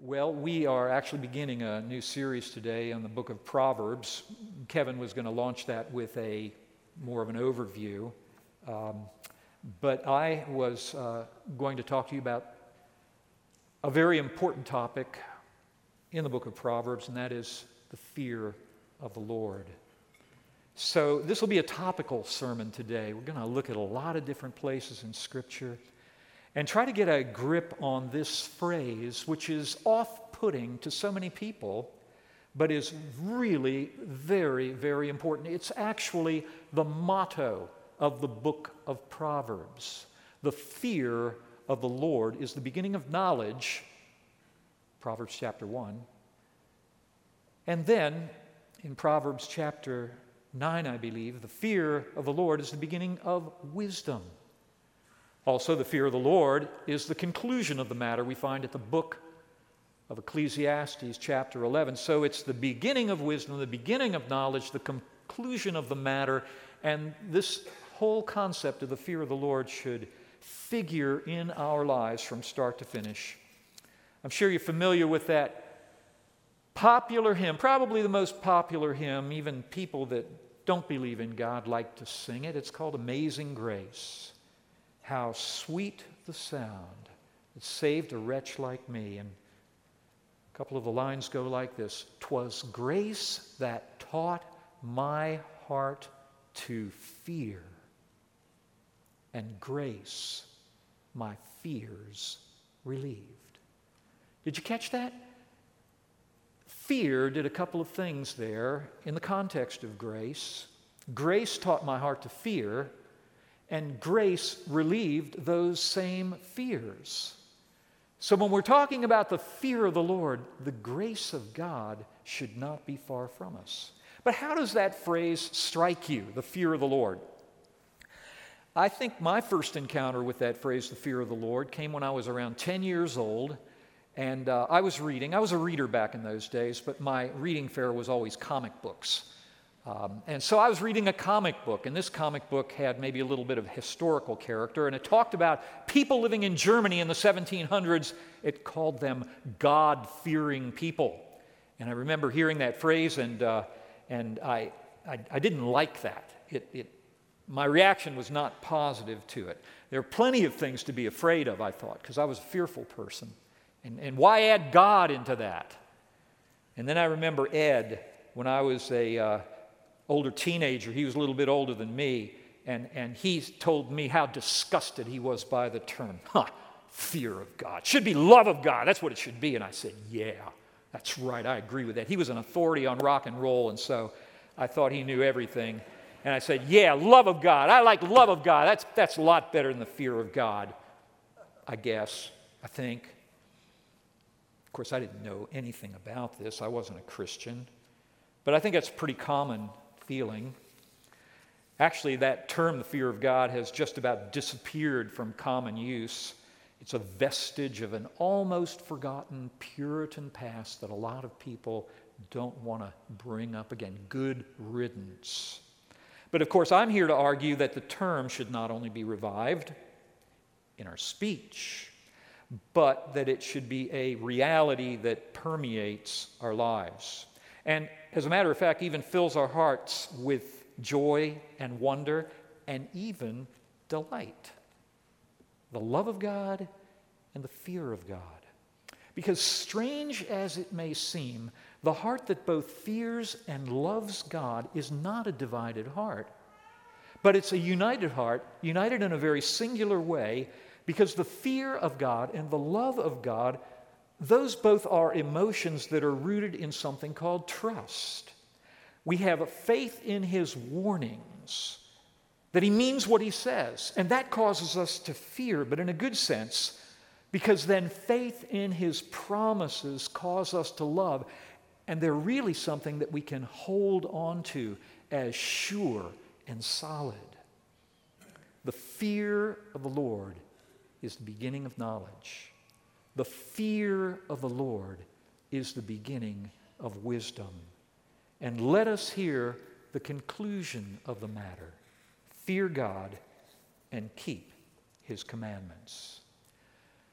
Well, we are actually beginning a new series today on the book of Proverbs. Kevin was going to launch that with more of an overview. But I was going to talk to you about a very important topic in the book of Proverbs, and that is the fear of the Lord. So this will be a topical sermon today. We're going to look at a lot of different places in Scripture and try to get a grip on this phrase, which is off-putting to so many people, but is really very, very important. It's actually the motto of the book of Proverbs. The fear of the Lord is the beginning of knowledge, Proverbs chapter 1. And then, in Proverbs chapter 9, I believe, the fear of the Lord is the beginning of wisdom. Also, the fear of the Lord is the conclusion of the matter we find at the book of Ecclesiastes, chapter 11. So it's the beginning of wisdom, the beginning of knowledge, the conclusion of the matter, and this whole concept of the fear of the Lord should figure in our lives from start to finish. I'm sure you're familiar with that popular hymn, probably the most popular hymn. Even people that don't believe in God like to sing it. It's called Amazing Grace. How sweet the sound that saved a wretch like me. And a couple of the lines go like this. 'Twas grace that taught my heart to fear, and grace my fears relieved. Did you catch that? Fear did a couple of things there in the context of grace. Grace taught my heart to fear, and grace relieved those same fears. So when we're talking about the fear of the Lord, the grace of God should not be far from us. But how does that phrase strike you, the fear of the Lord? I think my first encounter with that phrase, the fear of the Lord, came when I was around 10 years old. And I was reading. I was a reader back in those days, but my reading fare was always comic books. And so I was reading a comic book, and this comic book had maybe a little bit of historical character, and it talked about people living in Germany in the 1700s. It called them God-fearing people. And I remember hearing that phrase, and I didn't like that. My reaction was not positive to it. There are plenty of things to be afraid of, I thought, because I was a fearful person. And why add God into that? And then I remember Ed, when I was a older teenager. He was a little bit older than me, and he told me how disgusted he was by the term. Fear of God. Should be love of God. That's what it should be. And I said, yeah, that's right. I agree with that. He was an authority on rock and roll, and so I thought he knew everything. And I said, yeah, love of God. I like love of God. That's a lot better than the fear of God, I think. Of course, I didn't know anything about this. I wasn't a Christian. But I think that's a pretty common feeling. Actually, that term, the fear of God, has just about disappeared from common use. It's a vestige of an almost forgotten Puritan past that a lot of people don't want to bring up again. Good riddance. But of course, I'm here to argue that the term should not only be revived in our speech, but that it should be a reality that permeates our lives. And as a matter of fact, even fills our hearts with joy and wonder and even delight. The love of God and the fear of God. Because strange as it may seem, the heart that both fears and loves God is not a divided heart. But it's a united heart, united in a very singular way, because the fear of God and the love of God, those both are emotions that are rooted in something called trust. We have a faith in His warnings, that He means what He says, and that causes us to fear, but in a good sense, because then faith in His promises cause us to love, and they're really something that we can hold on to as sure and solid. The fear of the Lord is the beginning of knowledge. The fear of the Lord is the beginning of wisdom. And let us hear the conclusion of the matter. Fear God and keep His commandments.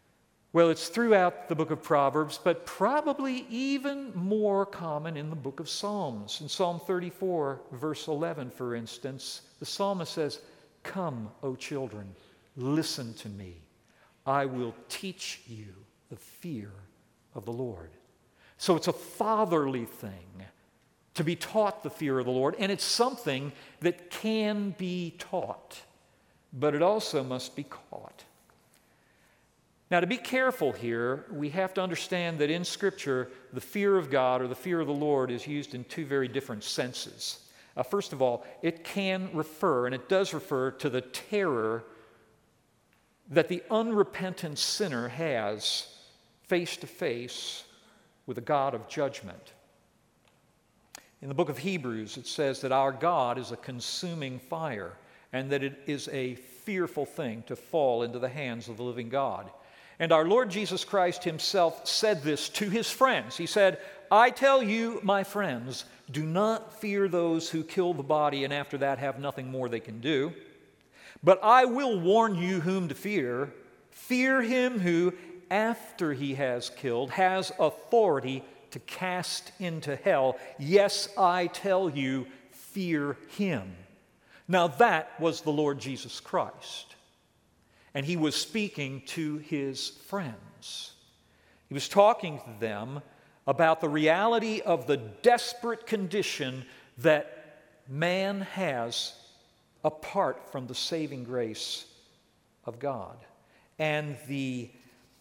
Well, it's throughout the book of Proverbs, but probably even more common in the book of Psalms. In Psalm 34, verse 11, for instance, the psalmist says, "Come, O children, listen to me. I will teach you the fear of the Lord." So it's a fatherly thing to be taught the fear of the Lord, and it's something that can be taught, but it also must be caught. Now, to be careful here, we have to understand that in Scripture, the fear of God or the fear of the Lord is used in two very different senses. First of all, it can refer, and it does refer, to the terror that the unrepentant sinner has face to face with a God of judgment. In the book of Hebrews, it says that our God is a consuming fire, and that it is a fearful thing to fall into the hands of the living God. And our Lord Jesus Christ himself said this to his friends. He said, "I tell you, my friends, do not fear those who kill the body and after that have nothing more they can do. But I will warn you whom to fear. Fear him who, after he has killed, has authority to cast into hell. Yes, I tell you, fear him." Now that was the Lord Jesus Christ. And he was speaking to his friends. He was talking to them about the reality of the desperate condition that man has apart from the saving grace of God, and the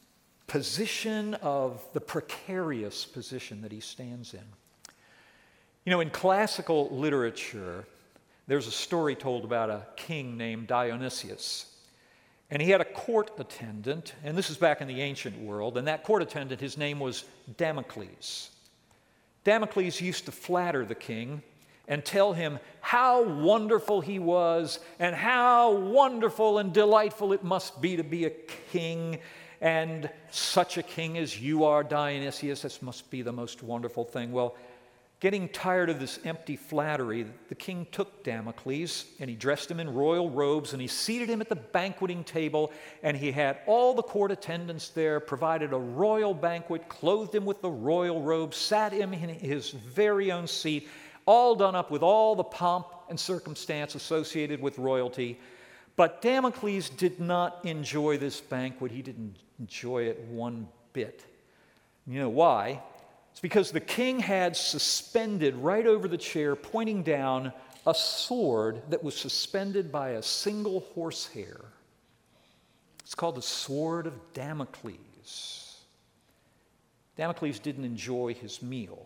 precarious position that he stands in. You know, in classical literature, there's a story told about a king named Dionysius. And he had a court attendant, and this is back in the ancient world, and that court attendant, his name was Damocles. Damocles used to flatter the king and tell him how wonderful he was and how wonderful and delightful it must be to be a king, and such a king as you are, Dionysius, this must be the most wonderful thing. Well, getting tired of this empty flattery, the king took Damocles and he dressed him in royal robes and he seated him at the banqueting table, and he had all the court attendants there, provided a royal banquet, clothed him with the royal robes, sat him in his very own seat, all done up with all the pomp and circumstance associated with royalty. But Damocles did not enjoy this banquet. He didn't enjoy it one bit. You know why? It's because the king had suspended right over the chair, pointing down, a sword that was suspended by a single horsehair. It's called the sword of Damocles. Damocles didn't enjoy his meal.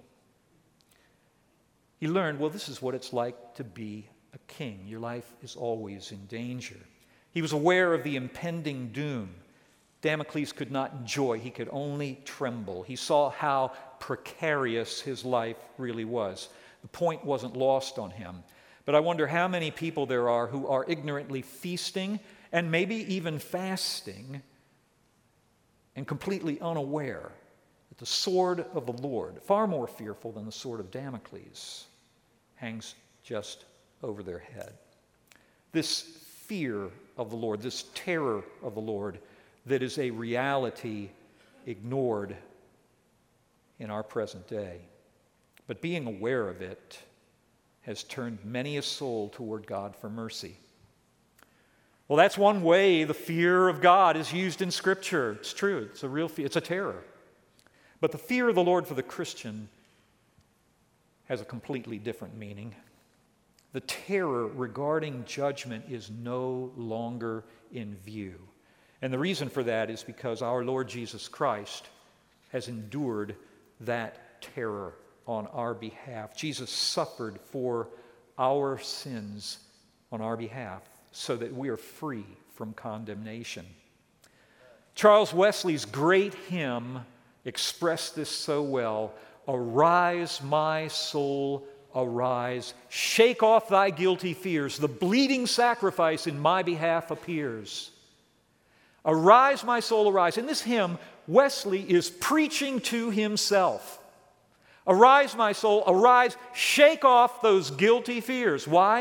He learned, well, this is what it's like to be a king. Your life is always in danger. He was aware of the impending doom. Damocles could not enjoy, he could only tremble. He saw how precarious his life really was. The point wasn't lost on him. But I wonder how many people there are who are ignorantly feasting and maybe even fasting and completely unaware that the sword of the Lord, far more fearful than the sword of Damocles, hangs just over their head. This fear of the Lord, this terror of the Lord, that is a reality ignored in our present day. But being aware of it has turned many a soul toward God for mercy. Well, that's one way the fear of God is used in Scripture. It's true. It's a real fear. It's a terror. But the fear of the Lord for the Christian has a completely different meaning. The terror regarding judgment is no longer in view. And the reason for that is because our Lord Jesus Christ has endured that terror on our behalf. Jesus suffered for our sins on our behalf so that we are free from condemnation. Charles Wesley's great hymn expressed this so well. "Arise, my soul, arise. Shake off thy guilty fears. The bleeding sacrifice in my behalf appears." Arise, my soul, arise. In this hymn, Wesley is preaching to himself. Arise, my soul, arise. Shake off those guilty fears. Why?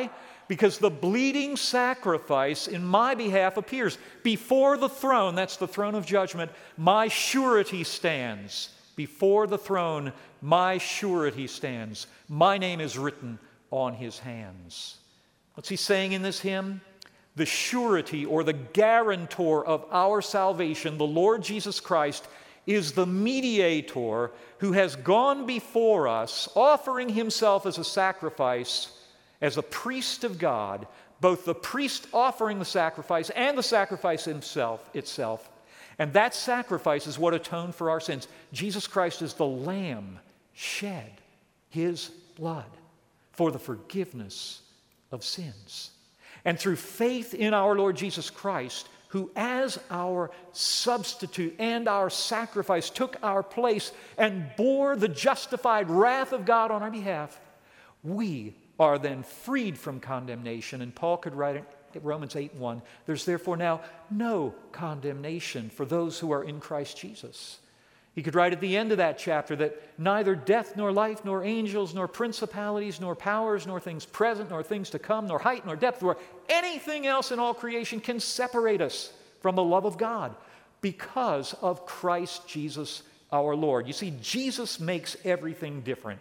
because the bleeding sacrifice in my behalf appears. Before the throne, that's the throne of judgment, my surety stands. Before the throne, my surety stands. My name is written on his hands. What's he saying in this hymn? The surety or the guarantor of our salvation, the Lord Jesus Christ, is the mediator who has gone before us, offering himself as a sacrifice, as a priest of God, both the priest offering the sacrifice and the sacrifice itself. And that sacrifice is what atoned for our sins. Jesus Christ is the Lamb shed his blood for the forgiveness of sins. And through faith in our Lord Jesus Christ, who as our substitute and our sacrifice took our place and bore the justified wrath of God on our behalf, we are then freed from condemnation. And Paul could write it, Romans 8:1, there's therefore now no condemnation for those who are in Christ Jesus. He could write at the end of that chapter that neither death nor life nor angels nor principalities nor powers nor things present nor things to come nor height nor depth nor anything else in all creation can separate us from the love of God because of Christ Jesus our Lord. You see, Jesus makes everything different.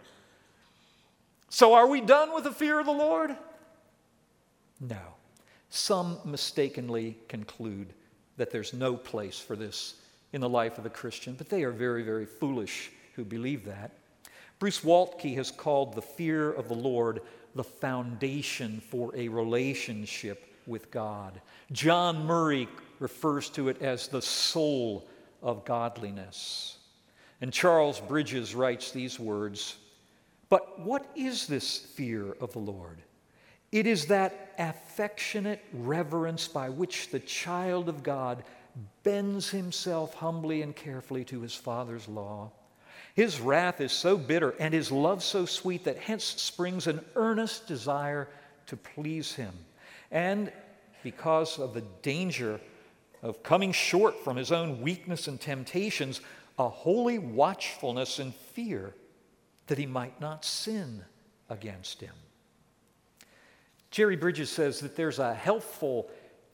So are we done with the fear of the Lord? No. Some mistakenly conclude that there's no place for this in the life of a Christian, but they are very, very foolish who believe that. Bruce Waltke has called the fear of the Lord the foundation for a relationship with God. John Murray refers to it as the soul of godliness. And Charles Bridges writes these words, "But what is this fear of the Lord? It is that affectionate reverence by which the child of God bends himself humbly and carefully to his Father's law. His wrath is so bitter and his love so sweet that hence springs an earnest desire to please him. And because of the danger of coming short from his own weakness and temptations, a holy watchfulness and fear that he might not sin against him." Jerry Bridges says that there's a healthy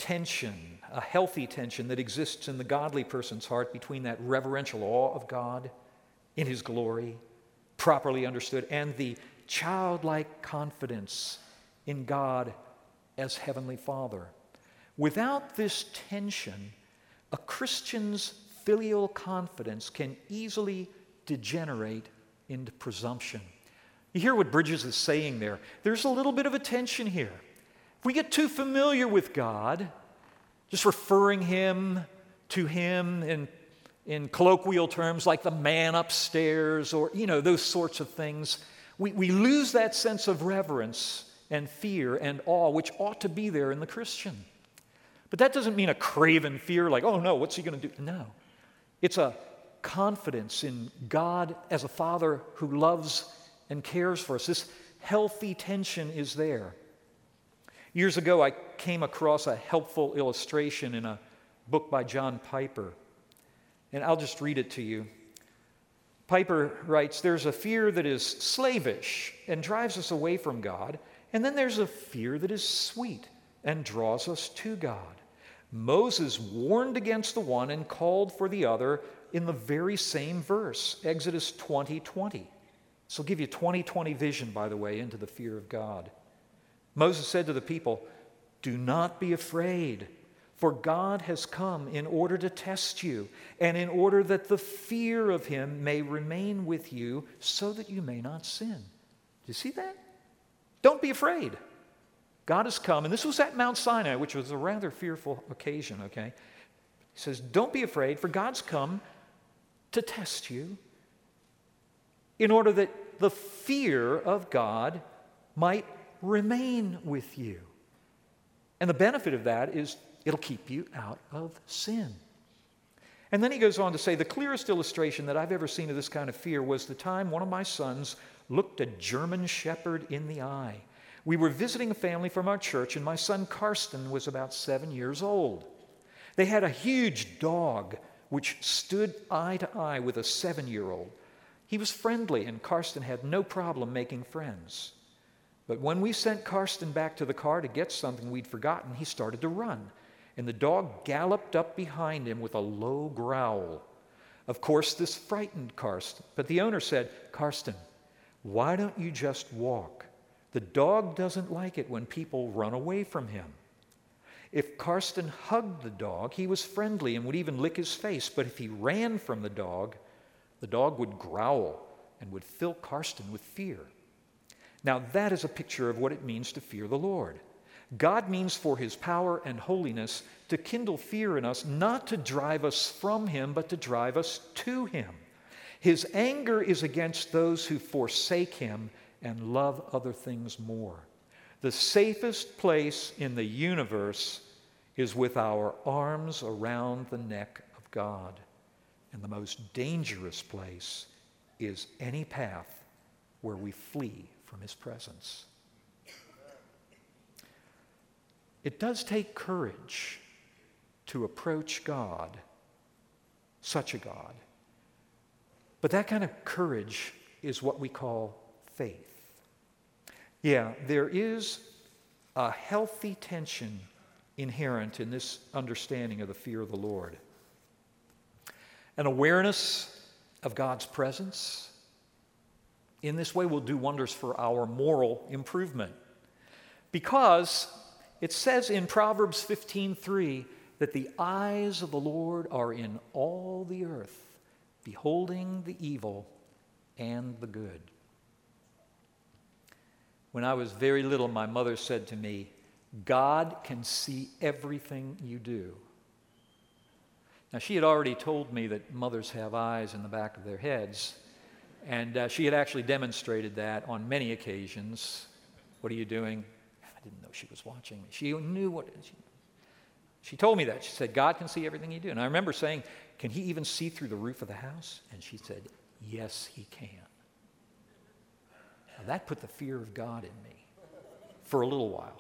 tension that exists in the godly person's heart between that reverential awe of God in his glory, properly understood, and the childlike confidence in God as Heavenly Father. Without this tension, a Christian's filial confidence can easily degenerate into presumption. You hear what Bridges is saying there. There's a little bit of a tension here. If we get too familiar with God, just referring to him in colloquial terms like the man upstairs or, those sorts of things, we lose that sense of reverence and fear and awe, which ought to be there in the Christian. But that doesn't mean a craven fear like, oh no, what's he going to do? No. It's a confidence in God as a Father who loves and cares for us. This healthy tension is there. Years ago, I came across a helpful illustration in a book by John Piper, and I'll just read it to you. Piper writes, "There's a fear that is slavish and drives us away from God, and then there's a fear that is sweet and draws us to God. Moses warned against the one and called for the other in the very same verse, Exodus 20:20. This will give you 20/20 vision, by the way, into the fear of God. Moses said to the people, "Do not be afraid, for God has come in order to test you, and in order that the fear of him may remain with you, so that you may not sin." Do you see that? Don't be afraid. God has come, and this was at Mount Sinai, which was a rather fearful occasion, okay? He says, don't be afraid, for God's come to test you in order that the fear of God might remain with you. And the benefit of that is it'll keep you out of sin. And then he goes on to say, the clearest illustration that I've ever seen of this kind of fear was the time one of my sons looked a German shepherd in the eye. We were visiting a family from our church, and my son Karsten was about 7 years old. They had a huge dog which stood eye to eye with a 7-year-old. He was friendly, and Karsten had no problem making friends. But when we sent Karsten back to the car to get something we'd forgotten, he started to run, and the dog galloped up behind him with a low growl. Of course, this frightened Karsten, but the owner said, "Karsten, why don't you just walk? The dog doesn't like it when people run away from him." If Karsten hugged the dog, he was friendly and would even lick his face, but if he ran from the dog would growl and would fill Karsten with fear. Now, that is a picture of what it means to fear the Lord. God means for his power and holiness to kindle fear in us, not to drive us from him, but to drive us to him. His anger is against those who forsake him and love other things more. The safest place in the universe is with our arms around the neck of God. And the most dangerous place is any path where we flee from his presence. It does take courage to approach God, such a God. But that kind of courage is what we call faith. Yeah, there is a healthy tension inherent in this understanding of the fear of the Lord. An awareness of God's presence in this way will do wonders for our moral improvement. Because it says in Proverbs 15:3 that the eyes of the Lord are in all the earth, beholding the evil and the good. When I was very little, my mother said to me, "God can see everything you do." Now, she had already told me that mothers have eyes in the back of their heads, and she had actually demonstrated that on many occasions. "What are you doing?" I didn't know she was watching me. She knew what... She told me that. She said, "God can see everything you do." And I remember saying, "Can he even see through the roof of the house?" And she said, "Yes, he can." Now, that put the fear of God in me for a little while.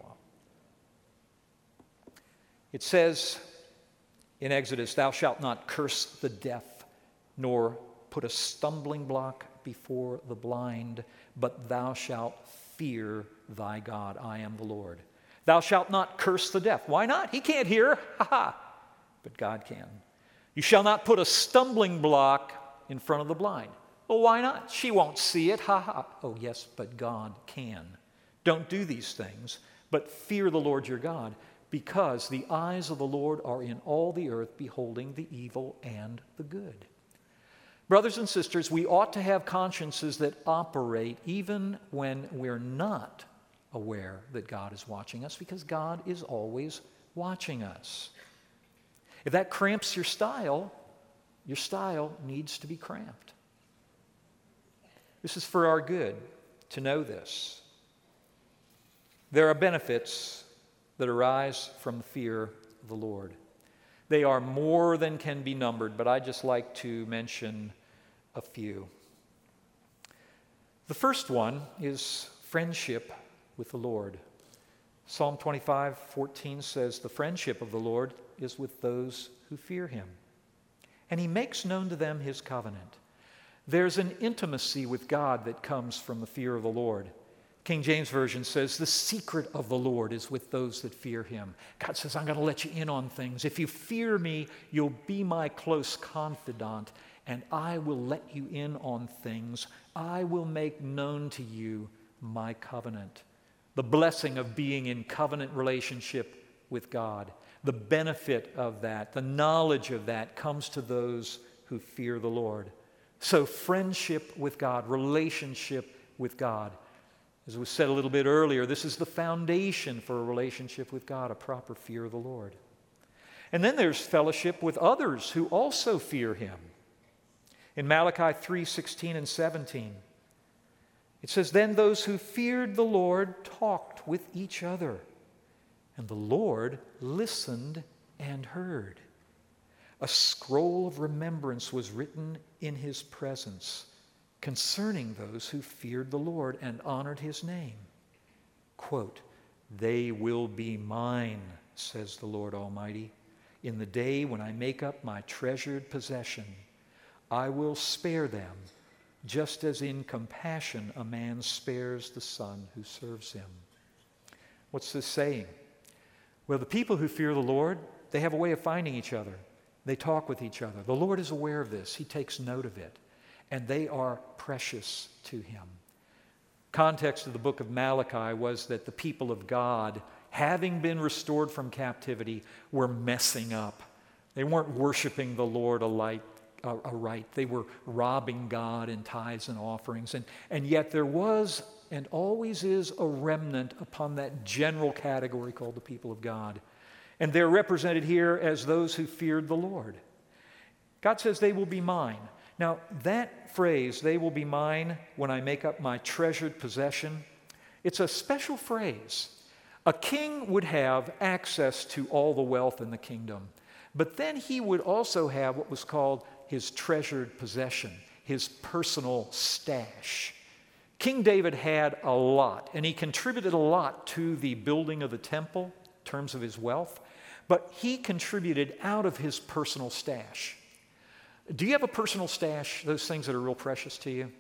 It says in Exodus, "Thou shalt not curse the deaf, nor put a stumbling block before the blind, but thou shalt fear thy God. I am the Lord. Thou shalt not curse the deaf." Why not? He can't hear. Ha ha. But God can. "You shall not put a stumbling block in front of the blind." Well, why not? She won't see it. Ha ha. Oh, yes, but God can. Don't do these things, but fear the Lord your God, because the eyes of the Lord are in all the earth, beholding the evil and the good. Brothers and sisters, we ought to have consciences that operate even when we're not aware that God is watching us, because God is always watching us. If that cramps your style needs to be cramped. This is for our good to know this. There are benefits that arise from the fear of the Lord. They are more than can be numbered, but I'd just like to mention a few. The first one is friendship with the Lord. Psalm 25:14 says, "The friendship of the Lord is with those who fear him, and he makes known to them his covenant." There's an intimacy with God that comes from the fear of the Lord. King James Version says, "The secret of the Lord is with those that fear him." God says, "I'm going to let you in on things. If you fear me, you'll be my close confidant, and I will let you in on things. I will make known to you my covenant." The blessing of being in covenant relationship with God, the benefit of that, the knowledge of that comes to those who fear the Lord. So friendship with God, relationship with God. As was said a little bit earlier, this is the foundation for a relationship with God, a proper fear of the Lord. And then there's fellowship with others who also fear him. In Malachi 3:16 and 17, it says, "Then those who feared the Lord talked with each other, and the Lord listened and heard. A scroll of remembrance was written in his presence concerning those who feared the Lord and honored his name." Quote, "They will be mine, says the Lord Almighty, in the day when I make up my treasured possession. I will spare them just as in compassion a man spares the son who serves him. What's this saying? Well, the people who fear the Lord, they have a way of finding each other. They talk with each other. The Lord is aware of this. He takes note of it. And they are precious to him. Context of the book of Malachi was that the people of God, having been restored from captivity, were messing up. They weren't worshiping the Lord aright. They were robbing God in tithes and offerings. And yet there was and always is a remnant upon that general category called the people of God. And they're represented here as those who feared the Lord. God says they will be mine. Now, that phrase, they will be mine when I make up my treasured possession, it's a special phrase. A king would have access to all the wealth in the kingdom, but then he would also have what was called his treasured possession, his personal stash. King David had a lot, and he contributed a lot to the building of the temple in terms of his wealth, but he contributed out of his personal stash. Do you have a personal stash, those things that are real precious to you?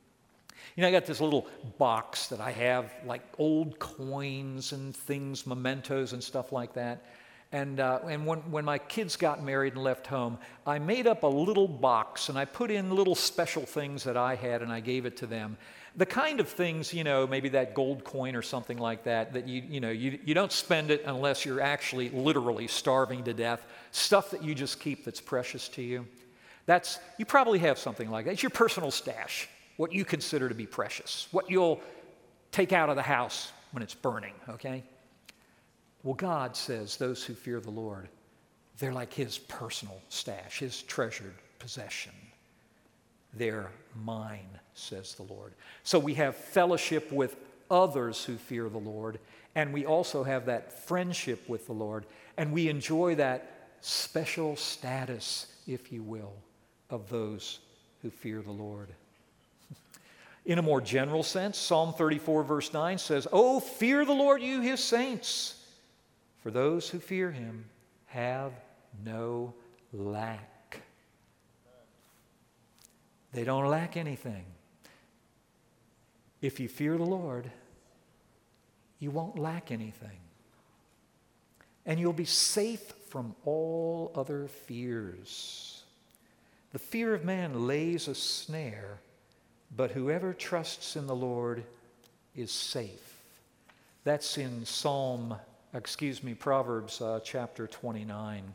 You know, I got this little box that I have, like old coins and things, mementos and stuff like that. And when my kids got married and left home, I made up a little box and I put in little special things that I had and I gave it to them. The kind of things, you know, maybe that gold coin or something like that, that you don't spend it unless you're actually literally starving to death. Stuff that you just keep that's precious to you. You probably have something like that. It's your personal stash, what you consider to be precious, what you'll take out of the house when it's burning, okay? Well, God says those who fear the Lord, they're like his personal stash, his treasured possession. They're mine, says the Lord. So we have fellowship with others who fear the Lord, and we also have that friendship with the Lord, and we enjoy that special status, if you will, of those who fear the Lord. In a more general sense, Psalm 34 verse 9 says, "Oh, fear the Lord, you his saints, for those who fear him have no lack." They don't lack anything. If you fear the Lord, you won't lack anything. And you'll be safe from all other fears. The fear of man lays a snare, but whoever trusts in the Lord is safe. That's in Proverbs chapter 29.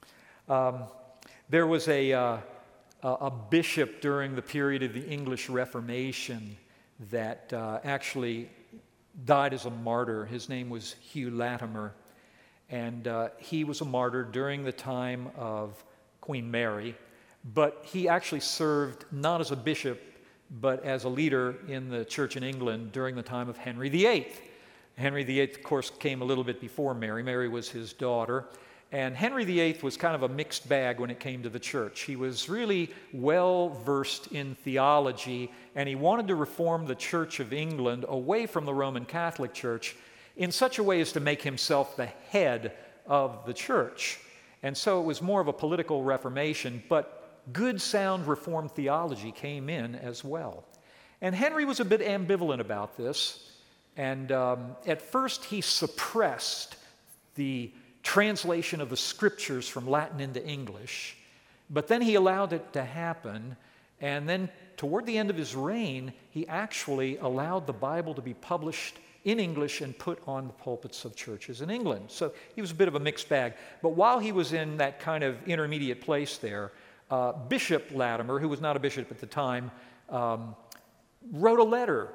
There was a bishop during the period of the English Reformation that actually died as a martyr. His name was Hugh Latimer, and he was a martyr during the time of Queen Mary, but he actually served not as a bishop, but as a leader in the church in England during the time of Henry VIII. Henry VIII, of course, came a little bit before Mary. Mary was his daughter. And Henry VIII was kind of a mixed bag when it came to the church. He was really well-versed in theology, and he wanted to reform the Church of England away from the Roman Catholic Church in such a way as to make himself the head of the church. And so it was more of a political reformation, but good, sound Reformed theology came in as well. And Henry was a bit ambivalent about this. And at first, he suppressed the translation of the scriptures from Latin into English, but then he allowed it to happen. And then toward the end of his reign, he actually allowed the Bible to be published in English and put on the pulpits of churches in England. So he was a bit of a mixed bag. But while he was in that kind of intermediate place there, Bishop Latimer, who was not a bishop at the time, wrote a letter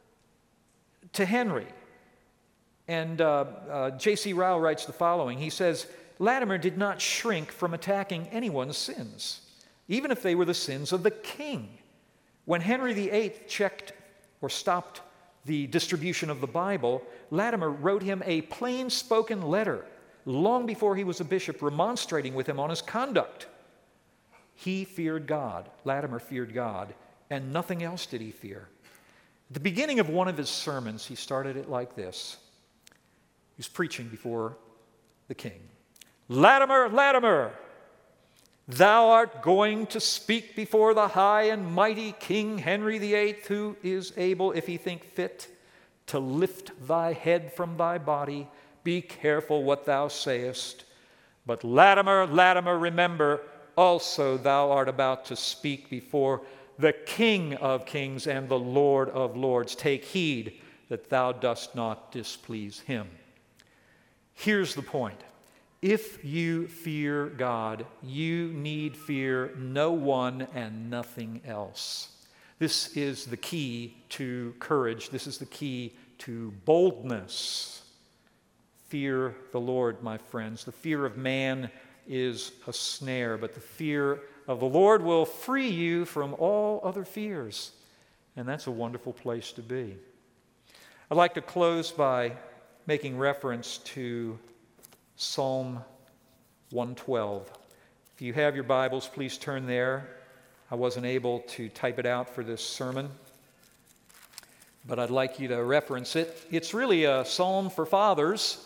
to Henry. And J.C. Ryle writes the following. He says, "Latimer did not shrink from attacking anyone's sins, even if they were the sins of the king. When Henry VIII checked or stopped the distribution of the Bible, Latimer wrote him a plain-spoken letter long before he was a bishop, remonstrating with him on his conduct. He feared God. Latimer feared God, and nothing else did he fear." At the beginning of one of his sermons, he started it like this. He was preaching before the king. "Latimer, Latimer, Thou art going to speak before the high and mighty King Henry VIII, who is able, if he think fit, to lift thy head from thy body. Be careful what thou sayest. But Latimer, Latimer, remember, also thou art about to speak before the King of kings and the Lord of lords. Take heed that thou dost not displease him. Here's the point. If you fear God, you need fear no one and nothing else. This is the key to courage. This is the key to boldness. Fear the Lord, my friends. The fear of man is a snare, but the fear of the Lord will free you from all other fears. And that's a wonderful place to be. I'd like to close by making reference to Psalm 112. If you have your Bibles, please turn there. I wasn't able to type it out for this sermon, but I'd like you to reference it. It's really a psalm for fathers,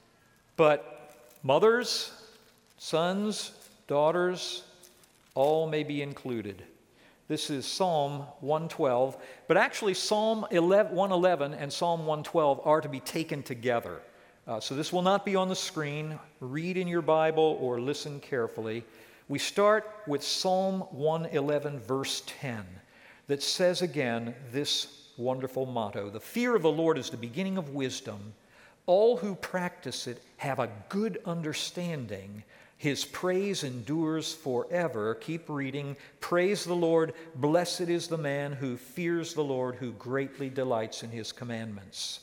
but mothers, sons, daughters, all may be included. This is Psalm 112, but actually Psalm 111 and Psalm 112 are to be taken together. So this will not be on the screen. Read in your Bible or listen carefully. We start with Psalm 111, verse 10, that says again this wonderful motto: the fear of the Lord is the beginning of wisdom. All who practice it have a good understanding. His praise endures forever. Keep reading. Praise the Lord. Blessed is the man who fears the Lord, who greatly delights in his commandments.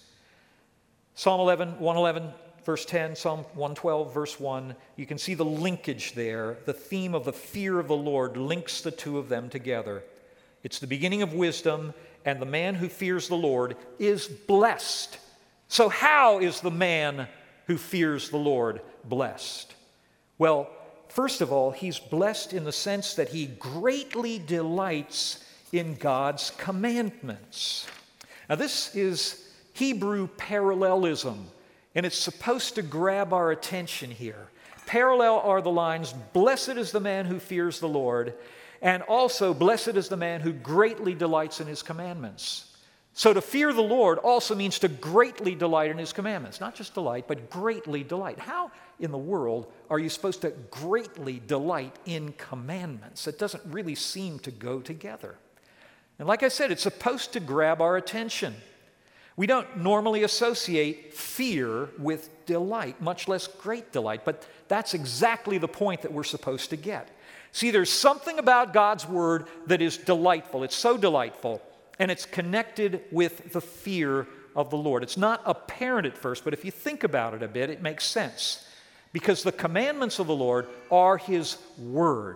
Psalm 111, verse 10, Psalm 112, verse 1. You can see the linkage there. The theme of the fear of the Lord links the two of them together. It's the beginning of wisdom, and the man who fears the Lord is blessed. So how is the man who fears the Lord blessed? Well, first of all, he's blessed in the sense that he greatly delights in God's commandments. Now, this is Hebrew parallelism, and it's supposed to grab our attention here. Parallel are the lines, blessed is the man who fears the Lord, and also blessed is the man who greatly delights in his commandments. So to fear the Lord also means to greatly delight in his commandments. Not just delight, but greatly delight. How in the world are you supposed to greatly delight in commandments? It doesn't really seem to go together. And like I said, it's supposed to grab our attention. We don't normally associate fear with delight, much less great delight, but that's exactly the point that we're supposed to get. See, there's something about God's Word that is delightful. It's so delightful, and it's connected with the fear of the Lord. It's not apparent at first, but if you think about it a bit, it makes sense. Because the commandments of the Lord are His Word,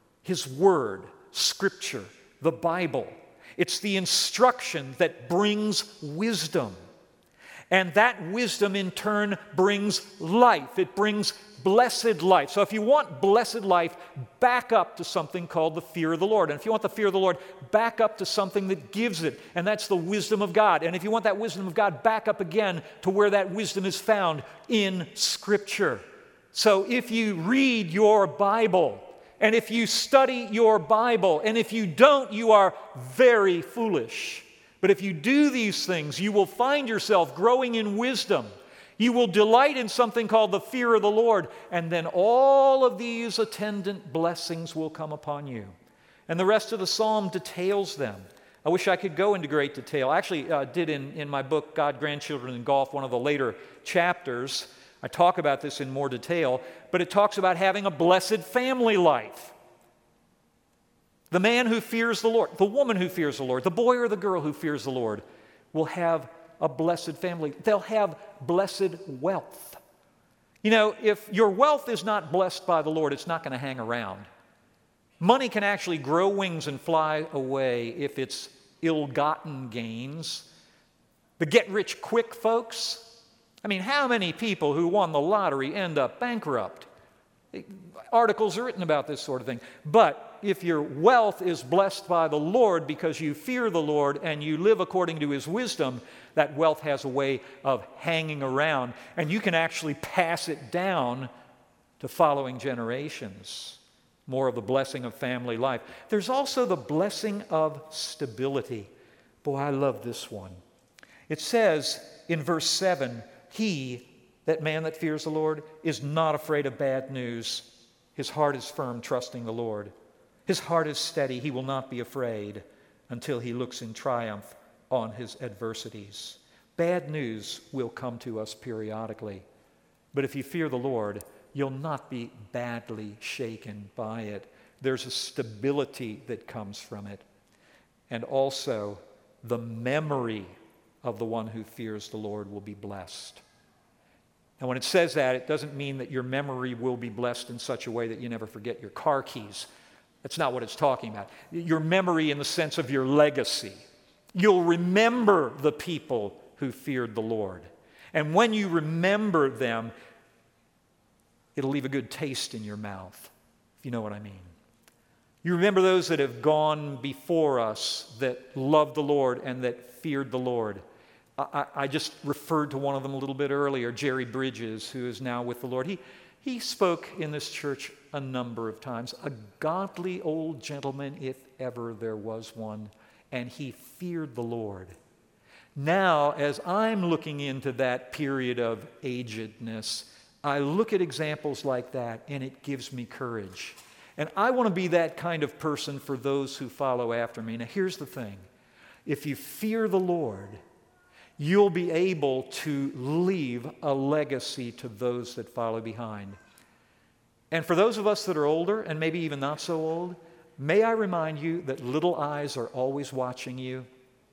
Scripture, the Bible. It's the instruction that brings wisdom. And that wisdom in turn brings life. It brings blessed life. So if you want blessed life, back up to something called the fear of the Lord. And if you want the fear of the Lord, back up to something that gives it. And that's the wisdom of God. And if you want that wisdom of God, back up again to where that wisdom is found in Scripture. So if you read your Bible, and if you study your Bible, and if you don't, you are very foolish. But if you do these things, you will find yourself growing in wisdom. You will delight in something called the fear of the Lord, and then all of these attendant blessings will come upon you. And the rest of the psalm details them. I wish I could go into great detail. I actually did in my book, God, Grandchildren, and Golf, one of the later chapters. I talk about this in more detail, but it talks about having a blessed family life. The man who fears the Lord, the woman who fears the Lord, the boy or the girl who fears the Lord will have a blessed family. They'll have blessed wealth. You know, if your wealth is not blessed by the Lord, it's not going to hang around. Money can actually grow wings and fly away if it's ill-gotten gains. The get-rich-quick folks, I mean, how many people who won the lottery end up bankrupt? Articles are written about this sort of thing. But if your wealth is blessed by the Lord because you fear the Lord and you live according to His wisdom, that wealth has a way of hanging around, and you can actually pass it down to following generations. more of the blessing of family life. There's also the blessing of stability. Boy, I love this one. It says in verse 7, that man that fears the Lord, is not afraid of bad news. His heart is firm, trusting the Lord. His heart is steady. He will not be afraid until he looks in triumph on his adversities. Bad news will come to us periodically. But if you fear the Lord, you'll not be badly shaken by it. There's a stability that comes from it. And also, the memory of the one who fears the Lord will be blessed. And when it says that, it doesn't mean that your memory will be blessed in such a way that you never forget your car keys. That's not what it's talking about. Your memory in the sense of your legacy. You'll remember the people who feared the Lord. And when you remember them, it'll leave a good taste in your mouth, if you know what I mean. You remember those that have gone before us that loved the Lord and that feared the Lord. I just referred to one of them a little bit earlier, Jerry Bridges, who is now with the Lord. He spoke in this church a number of times. A godly old gentleman, if ever there was one, and he feared the Lord. Now, as I'm looking into that period of agedness, I look at examples like that, and it gives me courage. And I want to be that kind of person for those who follow after me. Now, here's the thing. If you fear the Lord, you'll be able to leave a legacy to those that follow behind. And for those of us that are older, and maybe even not so old, may I remind you that little eyes are always watching you.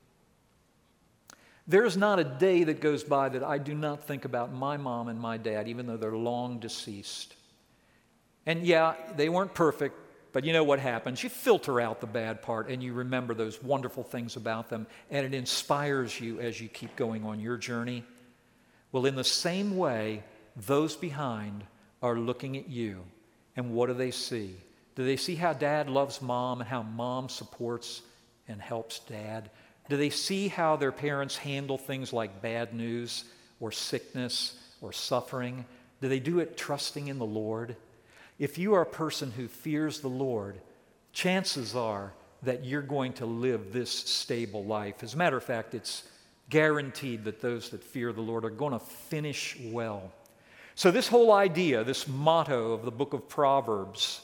There's not a day that goes by that I do not think about my mom and my dad, even though they're long deceased. And yeah, they weren't perfect, but you know what happens. You filter out the bad part and you remember those wonderful things about them, and it inspires you as you keep going on your journey. Well, in the same way, those behind are looking at you, and what do they see? Do they see how dad loves mom and how mom supports and helps dad? Do they see how their parents handle things like bad news or sickness or suffering? Do they do it trusting in the Lord? If you are a person who fears the Lord, chances are that you're going to live this stable life. As a matter of fact, it's guaranteed that those that fear the Lord are going to finish well. So this whole idea, this motto of the book of Proverbs,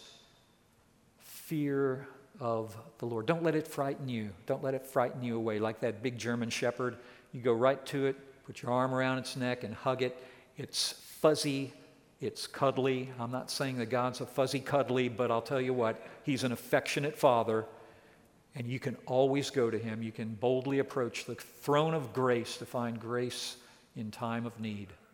fear of the Lord. Don't let it frighten you. Don't let it frighten you away. Like that big German shepherd, you go right to it, put your arm around its neck and hug it. It's fuzzy. It's cuddly. I'm not saying that God's a fuzzy cuddly, but I'll tell you what, He's an affectionate Father, and you can always go to Him. You can boldly approach the throne of grace to find grace in time of need.